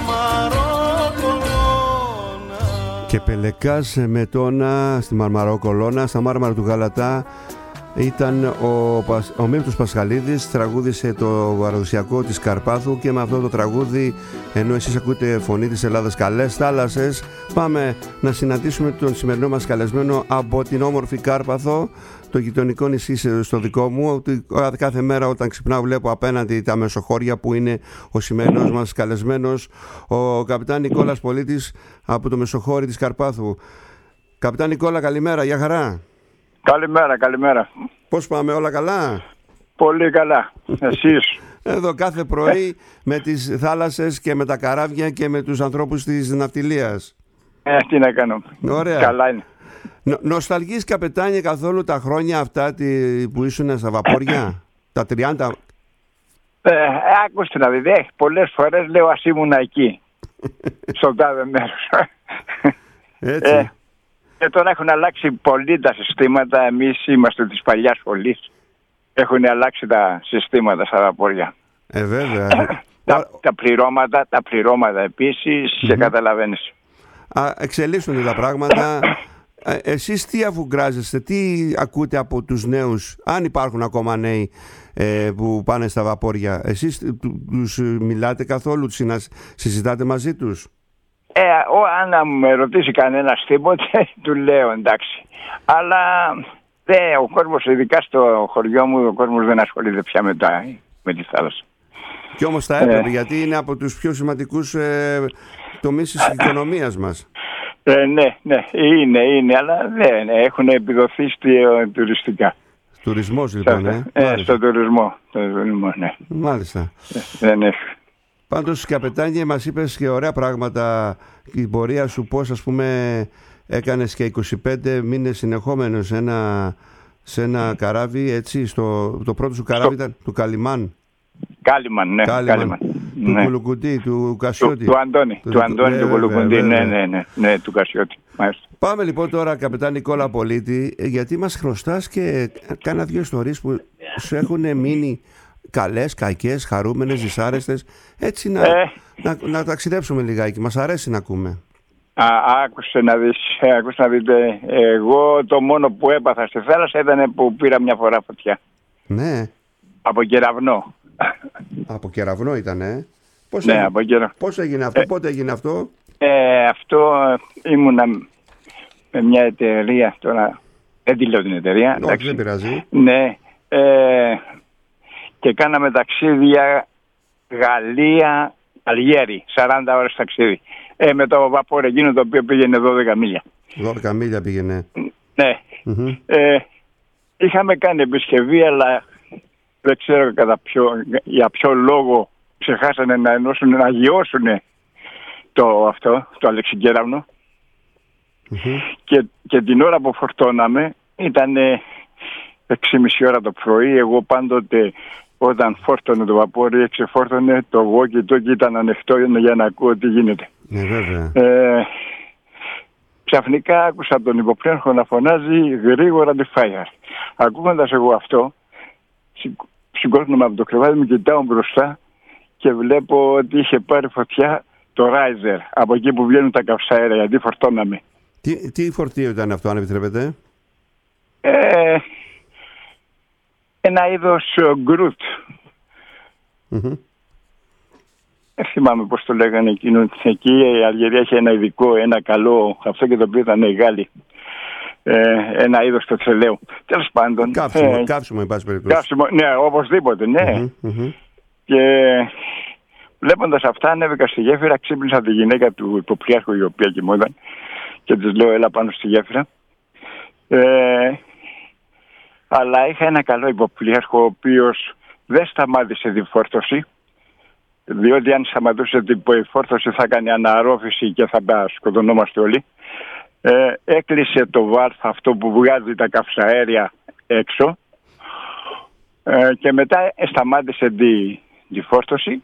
μαρμαρό κολόνα. Και πελεκάς με τόνα στη μαρμαρό κολόνα, στα μάρμαρα του Γαλατά. Ήταν ο, ο Μίλτος Πασχαλίδης, τραγούδισε το παραδοσιακό της Καρπάθου και με αυτό το τραγούδι, ενώ εσείς ακούτε φωνή της Ελλάδας, καλές θάλασσες, πάμε να συναντήσουμε τον σημερινό μας καλεσμένο από την όμορφη Κάρπαθο, το γειτονικό νησί στο δικό μου, ότι κάθε μέρα όταν ξυπνάω βλέπω απέναντι τα μεσοχώρια που είναι ο σημερινός μας καλεσμένος, ο καπιτάν Νικόλας Πολίτης από το μεσοχώρι της Καρπάθου. Καπιτάν Νικόλα, καλημέρα, για χαρά. Καλημέρα, καλημέρα. Πώς πάμε, όλα καλά? Πολύ καλά. Εσείς? Εδώ κάθε πρωί με τις θάλασσες και με τα καράβια και με τους ανθρώπους της ναυτιλίας. Ε, τι να κάνω. Ωραία. Καλά είναι. Νο, νοσταλγείς, καπετάνιε, καθόλου τα χρόνια αυτά τη, που ήσουν στα βαπόρια, τα τριάντα? Ε, άκουστε να δείτε, πολλές φορές λέω ας ήμουν εκεί, στον τάδε μέρος. Έτσι. Ε, και τώρα έχουν αλλάξει πολύ τα συστήματα. Εμείς είμαστε της παλιάς σχολής. Έχουν αλλάξει τα συστήματα στα βαπόρια. Ε, βέβαια. τα, τα πληρώματα, τα πληρώματα επίσης, mm-hmm. και καταλαβαίνεις. Α, εξελίσσονται τα πράγματα. Ε, εσείς τι αφουγκράζεστε, τι ακούτε από τους νέους, αν υπάρχουν ακόμα νέοι ε, που πάνε στα βαπόρια? Εσείς τους μιλάτε καθόλου, τους συζητάτε μαζί τους? Ε, ο, αν με ρωτήσει κανένας τίποτε, του λέω εντάξει. Αλλά δε, ο κόσμος, ειδικά στο χωριό μου, ο κόσμος δεν ασχολείται πια με, τα, με τη θάλασσα. Και όμως θα έπρεπε, ε, γιατί είναι από τους πιο σημαντικούς ε, τομείς της οικονομίας μας. Ε, ναι, ναι, είναι, είναι, αλλά δεν ναι, έχουν επιδοθεί στη, ε, τουριστικά. Τουρισμός λοιπόν, ε. ε στο τουρισμό, στο τουρισμό, ναι. Μάλιστα. Ε, δεν έχει. Πάντως, καπετάνιε, μας είπες και ωραία πράγματα, η πορεία σου, πώς ας πούμε έκανες και είκοσι πέντε μήνες συνεχόμενος σε ένα, σε ένα καράβι, έτσι, στο, το πρώτο σου καράβι ήταν του Καλιμάν. Κάλιμαν, ναι. Κάλιμαν. Κάλιμαν. Του ναι. Κουλουκουντή, του Κασιώτη. Του, του Αντώνη, του, του Αντώνη, του Κουλουκουντή, ναι, ναι, ναι, ναι, του Κασιώτη. Μάλιστα. Πάμε λοιπόν τώρα, καπετάν Νικόλα Πολίτη, γιατί μας χρωστάς και κάνα δύο ιστορίες που σου έχουν μείνει καλές, κακές, χαρούμενες, δυσάρεστες, έτσι να, ε. να, να ταξιδέψουμε λιγάκι, μας αρέσει να ακούμε. Α, άκουσε να δεις, άκουσε να δείτε, εγώ το μόνο που έπαθα στη θάλασσα ήταν που πήρα μια φορά φωτιά. Ναι. Από κεραυνό. Από κεραυνό ήταν, ε. Πώς, ναι, έγινε, από κεραυνό. Πώς έγινε αυτό, ε, πότε έγινε αυτό? Ε, αυτό ήμουνα με μια εταιρεία, τώρα δεν τη λέω την εταιρεία. Όχι, δεν πειράζει. Ναι, ε, και κάναμε ταξίδια Γαλλία, Αλγέρι, σαράντα ώρες ταξίδι. Ε, με το βαπόρ εκείνο το οποίο πήγαινε δώδεκα μίλια. δώδεκα μίλια πήγαινε. Ναι. Mm-hmm. Ε, είχαμε κάνει επισκευή, αλλά δεν ξέρω κατά ποιο, για ποιο λόγο ξεχάσανε να ενώσουν, να αγιώσουν το αυτό, το αλεξικέραυνο. Mm-hmm. Και, και την ώρα που φορτώναμε ήταν έξι και μισή ώρα το πρωί. Εγώ πάντοτε όταν φόρτωνε το βαπόρι, ξεφόρτωνε το walkie-talkie, ήταν ανοιχτό για να ακούω τι γίνεται. Ναι, βέβαια. Ε, ξαφνικά άκουσα τον υποπλήρχο να φωνάζει γρήγορα τη fire. Ακούγοντας εγώ αυτό, σηκώνομαι από το κρεβάτι μου, κοιτάω μπροστά και βλέπω ότι είχε πάρει φωτιά το Ράιζερ, από εκεί που βγαίνουν τα καυσαέρια, γιατί φορτώναμε. Τι, τι φορτίο ήταν αυτό, αν επιτρέπετε? Ε, ένα είδος γκρουτ. Mm-hmm. Δεν θυμάμαι πώς το λέγανε εκείνο. Εκεί η Αλγερία είχε ένα ειδικό, ένα καλό, αυτό και το οποίο ήταν οι Γάλλοι. Ε, ένα είδος πετρελαίου. Τέλος πάντων. Κάψιμο, ε, κάψιμο, εν πάση περιπτώσει. Κάψιμο, ναι, οπωσδήποτε, ναι. Mm-hmm, mm-hmm. Και βλέποντας αυτά, ανέβηκα στη γέφυρα, ξύπνησα τη γυναίκα του υποπλιάρχου, η οποία κοιμόταν, και της λέω: έλα πάνω στη γέφυρα. Ε, αλλά είχα ένα καλό υποπλιάρχο, ο οποίος δεν σταμάτησε τη φόρτωση, διότι αν σταματούσε την φόρτωση θα έκανε αναρρόφηση και θα σκοτωνόμαστε όλοι. Ε, έκλεισε το βάρθ, αυτό που βγάζει τα καυσαέρια έξω, ε, και μετά σταμάτησε τη, τη φόρτωση,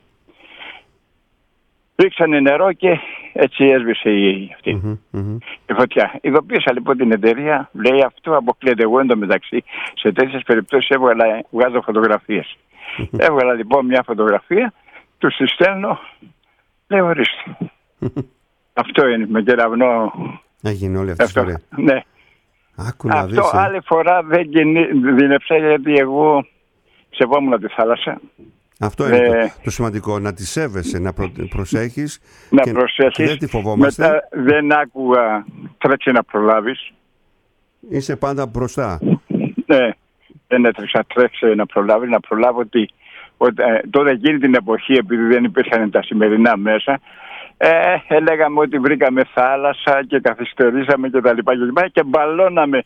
ρίξανε νερό και έτσι έσβησε η, αυτή, mm-hmm, mm-hmm. η φωτιά. Ειδοποίησα λοιπόν την εταιρεία, λέει αυτό αποκλείεται. Εγώ εντωμεταξύ σε τέτοιες περιπτώσεις έβγαλα, βγάζω φωτογραφίες. Mm-hmm. Έβγαλα λοιπόν μια φωτογραφία, του τη στέλνω, λέω ορίστε. Αυτό είναι, με κεραυνό. Έγινε όλη αυτή η ιστορία. Ναι. Άκου να αυτό δεις, ε. άλλη φορά δεν δίνεψα, γιατί εγώ σεβόμουν τη θάλασσα. Αυτό είναι ε, το, το σημαντικό, να τη σέβεσαι, να προ, προσέχεις να και, προσέχεις, και δεν τη φοβόμαστε. Μετά δεν άκουγα τρέξει να προλάβεις. Είσαι πάντα μπροστά. Ναι, δεν έτρεξα τρέξει να προλάβεις, να προλάβω ότι, ότι ε, τότε εκείνη την εποχή, επειδή δεν υπήρχαν τα σημερινά μέσα, ε, έλεγαμε ότι βρήκαμε θάλασσα και καθυστερήσαμε και τα λοιπά και, λοιπά, και μπαλώναμε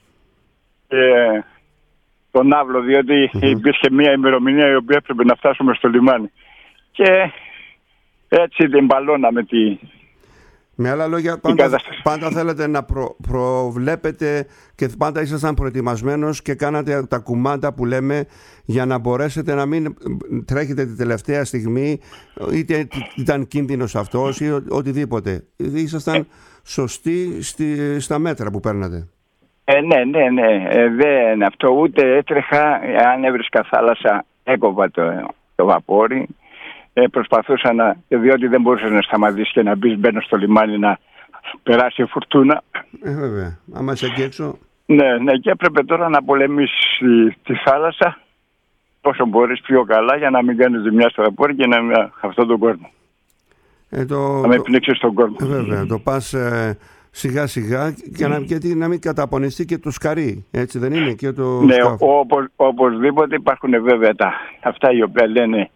ε, τον άβλο, διότι mm-hmm. υπήρχε μια ημερομηνία η οποία έπρεπε να φτάσουμε στο λιμάνι. Και έτσι την μπαλώναμε τη... Με άλλα λόγια, πάντα, πάντα θέλετε να προ, προβλέπετε και πάντα ήσασταν προετοιμασμένος και κάνατε τα κουμάντα που λέμε για να μπορέσετε να μην τρέχετε τη τελευταία στιγμή, είτε ήταν κίνδυνος αυτός ή οτιδήποτε. Ήσασταν σωστοί στη, στα μέτρα που παίρνατε. Ε, ναι, ναι, ναι. Ε, δεν αυτό. Ούτε έτρεχα. Αν έβρισκα θάλασσα, έκοβα το, το βαπόρι. Ε, προσπαθούσα να, διότι δεν μπορούσε να σταματήσει και να μπει, μπαίνω στο λιμάνι να περάσει η φουρτούνα. Ε, βέβαια. Άμα είσαι εκεί έξω. Ναι, ναι, και έπρεπε τώρα να πολεμήσει τη θάλασσα όσο μπορείς πιο καλά, για να μην κάνεις ζημιά στο βαπόρι και να μην αυτόν τον κόσμο. Ε, το, να μην πνίξεις τον κόσμο. Ε, βέβαια. Το πας ε, σιγά σιγά και να, γιατί να μην καταπονηστεί και το σκαρί. Έτσι δεν είναι? Και το ναι, οπο, οπωσδήποτε υπάρχουν βέβαια τα, αυτά οι οποία λένε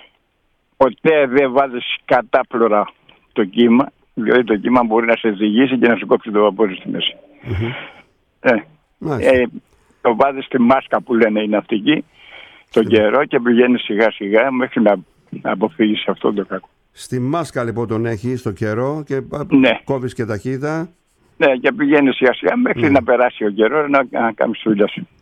ποτέ δεν βάζεις κατάπλωρα το κύμα, διότι το κύμα μπορεί να σε ζυγίσει και να σου κόψει το βαπόρι στη μέση. Mm-hmm. Ε, ε, το βάζεις στη μάσκα που λένε οι ναυτικοί τον καιρό και πηγαίνεις σιγά σιγά μέχρι να, να αποφύγεις αυτό το κακό. Στη μάσκα λοιπόν τον έχει στο καιρό και ναι. κόβεις και ταχύτητα. Ναι, και πηγαίνεις σιγά σιγά μέχρι ναι. να περάσει ο καιρό να, να κάνεις τη δουλειά σου.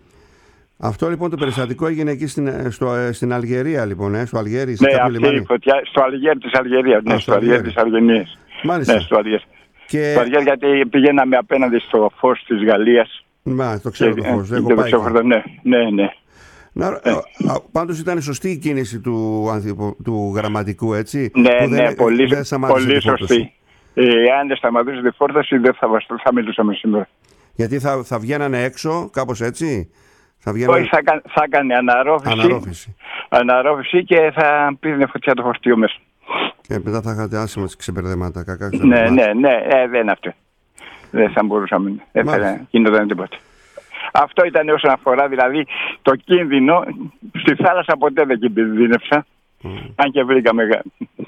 Αυτό λοιπόν το περιστατικό έγινε εκεί στην, στο, στην Αλγερία λοιπόν, ε, στο Αλγέρι. Ναι, αυτή η φωτιά, στο Αλγέρι της Αλγερίας, ναι, στο Αλγέρι της Αργενίας. Μάλιστα. Ναι, στο Αλγέρι. Και... Στο Αλγέρι, γιατί πηγαίναμε απέναντι στο φως της Γαλλίας. Μα, το ξέρω και, το φως, και, έχω και πάει. Το ναι, ναι, ναι. Να, ναι. Πάντως ήταν σωστή η κίνηση του, του γραμματικού, έτσι. Ναι, που ναι, δεν, πολύ, δεν πολύ σωστή. Εάν δεν σταματούσε τη φόρτωση δεν θα, θα μιλούσαμε σήμερα. Γιατί θα, θα βγαίνανε έξω, κάπως έτσι. Θα βγαίνανε... Όχι, θα, θα έκανε αναρρόφηση, αναρρόφηση. αναρρόφηση και θα πήρνε φωτιά το φορτίο μέσα. Και μετά θα είχατε άσχημα τις ξεπερδέματα. Κακά ναι, ναι, ναι, ε, δεν είναι αυτό. Δεν θα μπορούσαμε. Δεν θα γινόταν τίποτα. Αυτό ήταν όσον αφορά δηλαδή το κίνδυνο. Στη θάλασσα ποτέ δεν κινδύνευσα. Mm. Αν και βρήκα μεγα,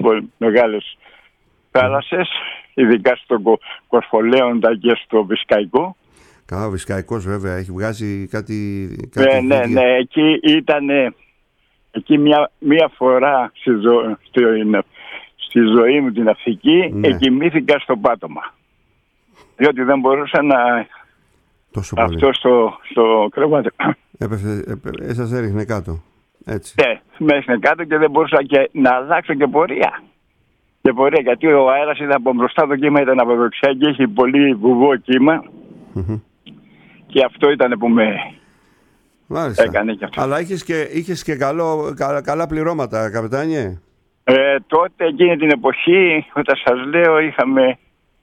μεγάλες θάλασσες, ειδικά στο Κορφολέοντα και στο Βυσκαϊκό. Καλά, ο Βυσκαϊκός βέβαια έχει βγάζει κάτι... κάτι ναι, ναι, ναι, εκεί ήταν... Εκεί μια, μια φορά στη, ζω, στη, στη ζωή μου την ναυτική, ναι. εκοιμήθηκα στο πάτωμα. Διότι δεν μπορούσα να... Τόσο αυτό στο, στο κρεβάτι. Έπεφτε, έπε, σας έριχνε κάτω. Έτσι. Ναι, με έριχνε κάτω και δεν μπορούσα και να αλλάξω και πορεία. Και πορεία, γιατί ο αέρας ήταν από μπροστά, το κύμα ήταν από δεξιά και έχει πολύ βουβό κύμα. Mm-hmm. Και αυτό ήταν που με Μάλιστα. έκανε και αυτό. Αλλά είχες και, είχες και καλό, καλά, καλά πληρώματα, καπετάνιε. Ε, τότε εκείνη την εποχή, όταν σας λέω, είχαμε...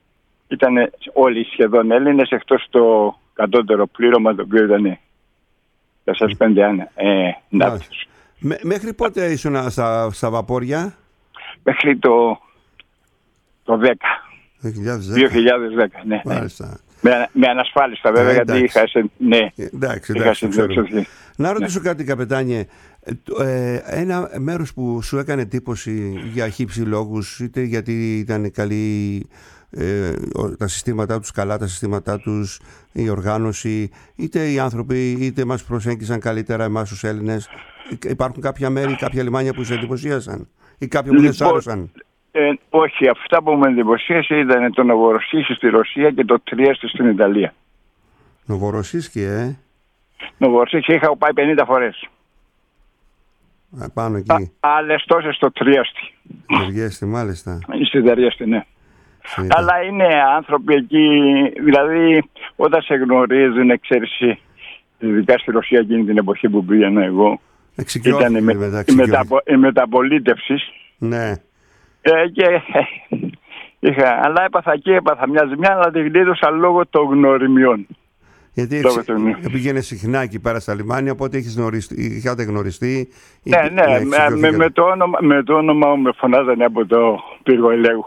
Ήταν όλοι σχεδόν Έλληνες, εκτός το κατώτερο πλήρωμα, το οποίο ήταν τέσσερα πέντε ε, ναύτες. Μέ, μέχρι πότε ήσουν στα, στα βαπόρια? Μέχρι το, το δέκα. δύο χιλιάδες δέκα. δύο χιλιάδες δέκα, ναι. Μάλιστα. Με, με ανασφάλιστα βέβαια, ε, γιατί είχα σε, ναι, εντάξει, είχα εντάξει, συνδεξωθεί. Να ρωτήσω ναι. κάτι, καπετάνιε. Ε, ένα μέρος που σου έκανε εντύπωση για χύψη λόγους, είτε γιατί ήταν καλή, ε, τα συστήματά τους καλά, τα συστήματά τους, η οργάνωση, είτε οι άνθρωποι, είτε μας προσέγγισαν καλύτερα εμάς τους Έλληνες. Υπάρχουν κάποια μέρη, κάποια λιμάνια που σε εντυπωσίασαν ή κάποια που δεν σ' άρεσαν? Ε, όχι, αυτά που με εντυπωσίασε ήταν το Νοβοροσίσκι στη Ρωσία και το Τριέστη στην Ιταλία. Νοβοροσίσκι, ε. Νοβοροσίσκι είχα πάει πενήντα φορές. Α, πάνω εκεί. Άλλες τόσες στο Τριέστη. Τριέστη, μάλιστα. Στη Τριέστη, ναι. Σύντα. Αλλά είναι άνθρωποι εκεί, δηλαδή όταν σε γνωρίζουν, ξέρεις, ειδικά στη Ρωσία εκείνη την εποχή που πήγαινα εγώ, ήταν η, με, η, μεταπο, η μεταπολίτευση. Ναι. Ε, και είχα, αλλά έπαθα και έπαθα μια ζημιά, αλλά τη γλίτωσα λόγω των γνωριμιών. Γιατί πήγαινε συχνά εκεί πέρα στα λιμάνια, οπότε είχες γνωριστεί, είχατε γνωριστεί. Ναι, ή, ναι, με, με, με, το όνομα, με το όνομα μου με φωνάζανε από το πύργο ελέγχου.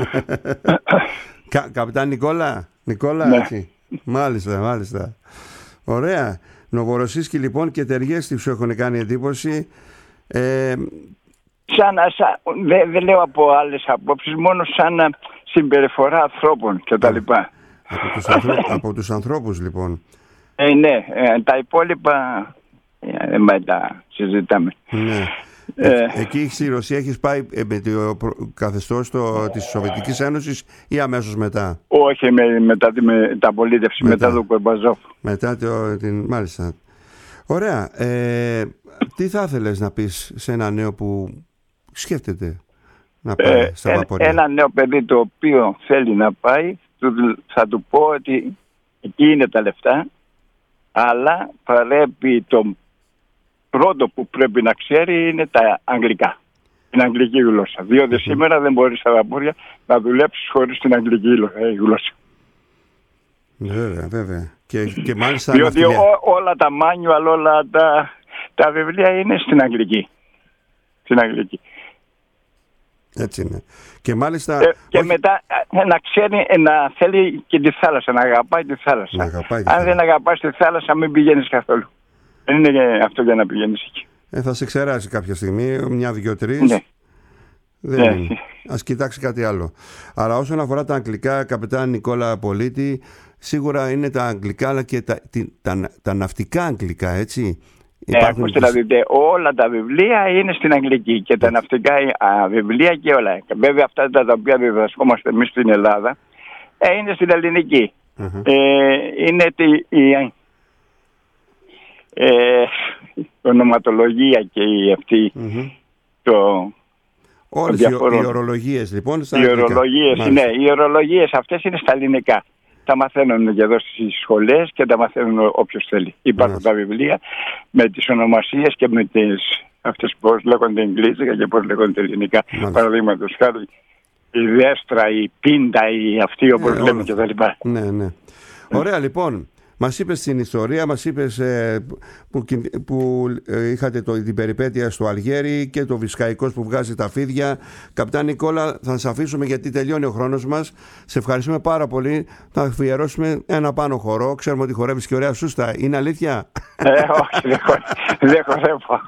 Κα, Καπιτάν Νικόλα, Νικόλα, ναι. έτσι. Μάλιστα, μάλιστα. Ωραία. Νοβοροσίσκι λοιπόν και Τριέστη σου έχουν κάνει εντύπωση. Ε, σαν, σαν, δεν δε λέω από άλλες απόψεις, μόνο σαν συμπεριφορά ανθρώπων κτλ. Από τους, ανθρω... από τους ανθρώπους λοιπόν. Ε, ναι, ε, τα υπόλοιπα ε, δεν τα συζητάμε. Ναι. Ε, εκεί στη Ρωσία έχεις πάει με το καθεστώς το, της Σοβιετικής Ένωσης ή αμέσως μετά? Όχι, με, μετά τη μεταπολίτευση, μετά, μετά το Κορμπαζόφ. Μετά το, την, μάλιστα. Ωραία. Ε, τι θα ήθελες να πεις σε ένα νέο που σκέφτεται να πάει ε, στα βαπορία? Ένα νέο παιδί το οποίο θέλει να πάει, θα του πω ότι εκεί είναι τα λεφτά, αλλά πρέπει το πρώτο που πρέπει να ξέρει είναι τα αγγλικά, την αγγλική γλώσσα. Διότι mm-hmm. σήμερα δεν μπορεί στα βαπόρια να δουλέψεις χωρίς την αγγλική γλώσσα. Βέβαια, βέβαια. Και, και μάλιστα διότι ό, όλα τα manual, όλα τα, τα βιβλία είναι στην αγγλική. Στην αγγλική. Έτσι είναι. Και μάλιστα. Ε, και όχι... μετά να ξέρει, να θέλει και τη θάλασσα, να αγαπάει τη θάλασσα. Να αγαπάει τη Αν θάλασσα. δεν αγαπάς τη θάλασσα, μην πηγαίνεις καθόλου. Δεν είναι αυτό για να πηγαίνεις εκεί. Ε, θα σε ξεράσει κάποια στιγμή, μια, δυο, τρεις. Ναι. Δεν ναι. είναι. Ας κοιτάξει κάτι άλλο. Αλλά όσον αφορά τα αγγλικά, καπετάν Νικόλα Πολίτη, σίγουρα είναι τα αγγλικά, αλλά και τα, τα, τα, τα ναυτικά αγγλικά, έτσι. Ε, ακούστε να δείτε, όλα τα βιβλία είναι στην αγγλική και τα ναυτικά α, βιβλία και όλα. Βέβαια αυτά τα, τα οποία διδασκόμαστε εμείς στην Ελλάδα ε, είναι στην ελληνική. Uh-huh. Ε, είναι τη, η ε, ονοματολογία και η αυτή uh-huh. το... Όλες οι, οι ορολογίες λοιπόν στα οι ορολογίες, ναι, οι ορολογίες αυτές είναι στα ελληνικά. Τα μαθαίνουν και εδώ στις σχολές και τα μαθαίνουν όποιος θέλει. Υπάρχουν τα βιβλία με τις ονομασίες και με τις αυτές πώς λέγονται εγγλίζικα και πώς λέγονται ελληνικά. Παραδείγματος χάρη η δέστρα, η πίντα, η αυτή όπως ε, λέμε κτλ. Ναι, ναι. Ωραία λοιπόν. Μας είπες την ιστορία, μας είπες ε, που, που ε, είχατε το, την περιπέτεια στο Αλγέρι και το Βυσκαϊκός που βγάζει τα φίδια. Καπιτάν Νικόλα, θα σας αφήσουμε γιατί τελειώνει ο χρόνος μας. Σε ευχαριστούμε πάρα πολύ. Θα αφιερώσουμε ένα πάνω χορό. Ξέρουμε ότι χορεύεις και ωραία σούστα. Είναι αλήθεια? Ε, όχι, δεν χορεύω.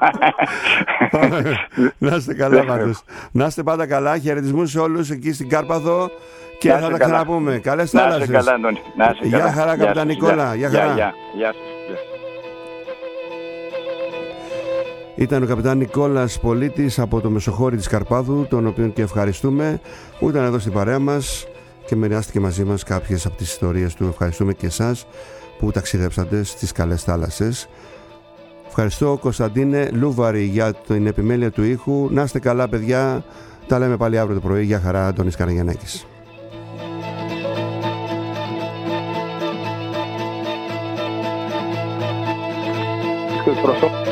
Να είστε καλά πάντως. Να είστε πάντα καλά. Χαιρετισμούς σε όλους εκεί στην Κάρπαθο. Και θα τα ξαναπούμε. Καλές θάλασσες. Να είστε καλά, Αντώνη. Γεια χαρά, καπιτάν Νικόλα. Γεια χαρά. Γεια σας. Ήταν ο καπιτάν Νικόλας Πολίτης από το Μεσοχώρι της Καρπάθου, τον οποίον και ευχαριστούμε, που ήταν εδώ στην παρέα μας και μοιράστηκε μαζί μας κάποιες από τις ιστορίες του. Ευχαριστούμε και εσάς που ταξιδέψατε στις καλές θάλασσες. Ευχαριστώ Κωνσταντίνε Λούβαρη για την επιμέλεια του ήχου. Να είστε καλά παιδιά. Τα λέμε πάλι αύριο το πρωί. Γεια χαρά, Αντώνης Καραγιαννάκης. Προσώ...